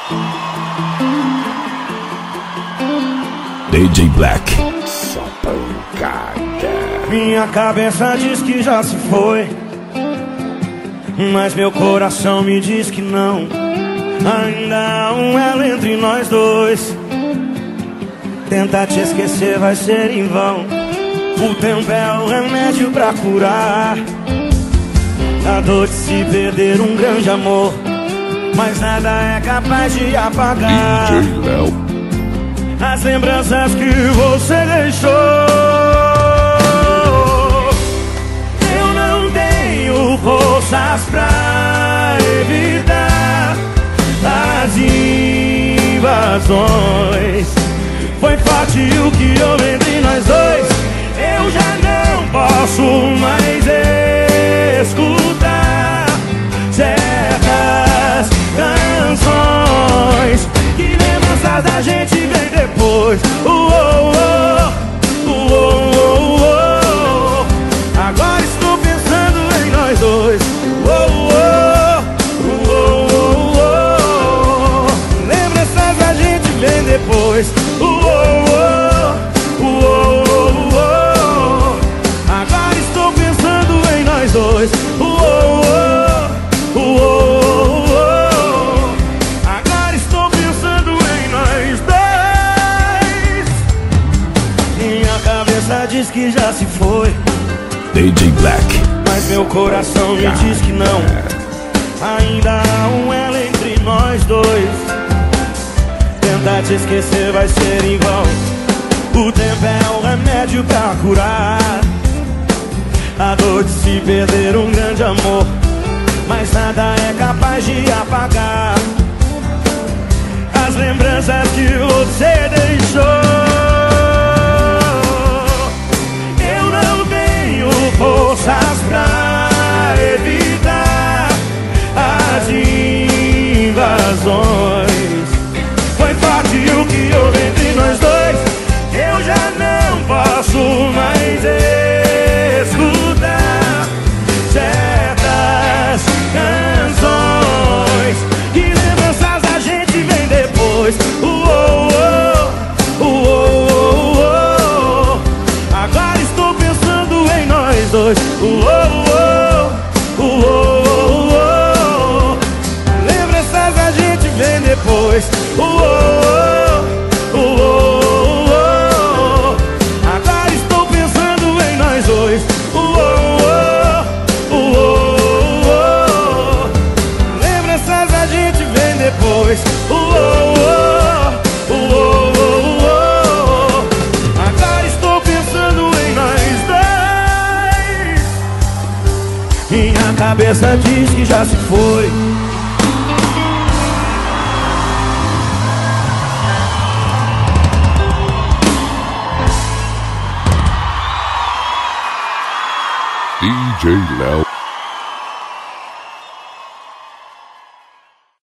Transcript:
DJ Black. Só pancada. Minha cabeça diz que já se foi, mas meu coração me diz que não. Ainda há um elo entre nós dois. Tentar te esquecer vai ser em vão. O tempo é o remédio pra curar a dor de se perder um grande amor, mas nada é capaz de apagar DJ Léo. as lembranças que você deixou. Eu não tenho forças pra evitar as invasões. Foi forte o que houve entre nós dois. Eu já não posso mais escutar certas canções. Que lembranças da gente vem depois. Agora estou pensando em nós dois. Lembranças da gente vem depois. Agora estou pensando em nós dois. Agora estou pensando em nós dois. Minha cabeça diz que já se foi, DJ Black. mas meu coração me diz que não. Ainda há um elo entre nós dois. Tentar te esquecer vai ser em vão. O tempo é um remédio pra curar a dor de se perder um grande amor, mas nada é capaz de apagar as lembranças que você deixou. Eu não tenho forças pra evitar as invasões. Foi forte o que houve entre nós dois. Eu já não posso mais escutar certas canções. Que lembranças a gente vem depois. Agora estou pensando em nós dois. Lembranças a gente vem depois. Agora estou pensando em nós dois. Lembranças a gente vem depois. Agora estou pensando em nós dois. Minha cabeça diz que já se foi. DJ Léo.